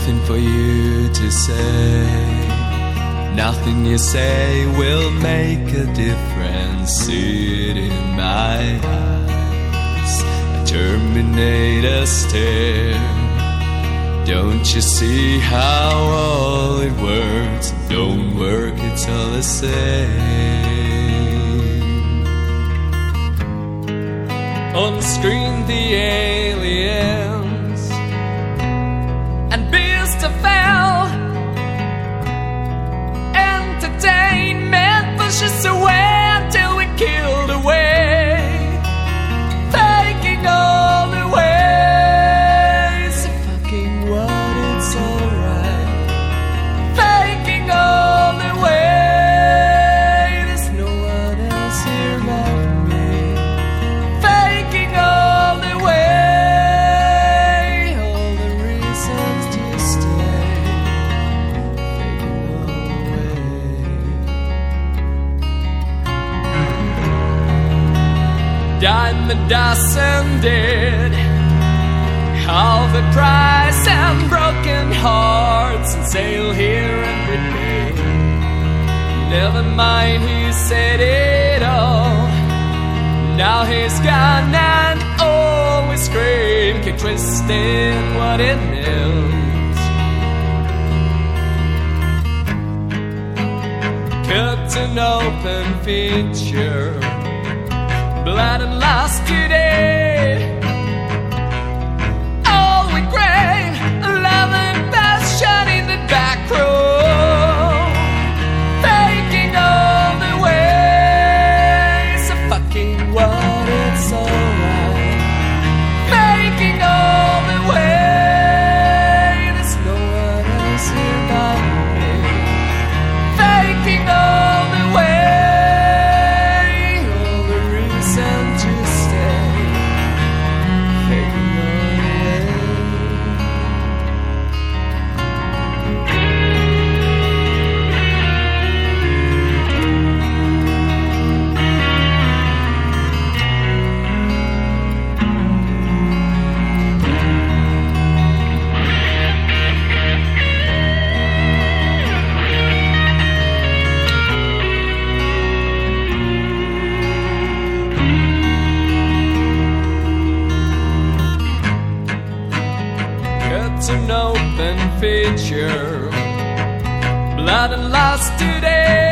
nothing for you to say. Nothing you say will make a difference. See it in my eyes, a Terminator stare. Don't you see how all it works? Don't work, it's all the same. On screen the aliens and beasts of hell. Entertainment pushes away until we're killed away, taking all the ways of fucking what it's alright, taking all the way. There's no one else here like me, taking all the way, all the reasons to stay, taking all the way. Dime a dozen dead, all the price and broken hearts, and sail here every day. Never mind, he said it all. Now he's gone and always scream, keep twisting what it meant. Cut an open feature, blood and lost today. All with grain, love and passion in the back row, taking all the ways of fucking what it's alright, taking all the way. There's no one else here but me, taking all the way. An open feature, blood and lost today.